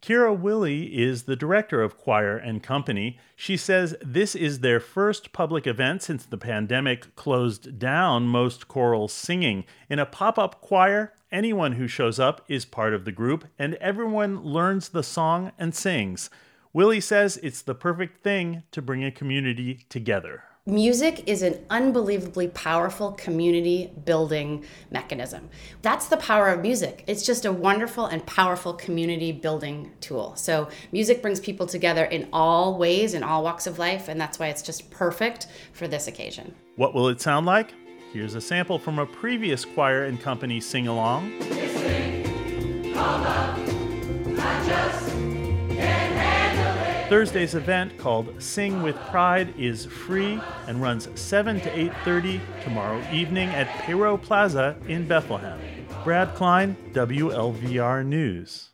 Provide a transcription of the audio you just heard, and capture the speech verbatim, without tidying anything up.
Kira Willie is the director of Choir and Company. She says this is their first public event since the pandemic closed down most choral singing. In a pop-up choir, anyone who shows up is part of the group, and everyone learns the song and sings. Willie says it's the perfect thing to bring a community together. Music is an unbelievably powerful community building mechanism. That's the power of music. It's just a wonderful and powerful community building tool. So music brings people together in all ways, in all walks of life, and that's why it's just perfect for this occasion. What will it sound like? Here's a sample from a previous Choir and Company sing-along. Thursday's event, called Sing with Pride, is free and runs seven to eight thirty tomorrow evening at Peyro Plaza in Bethlehem. Brad Klein, W L V R News.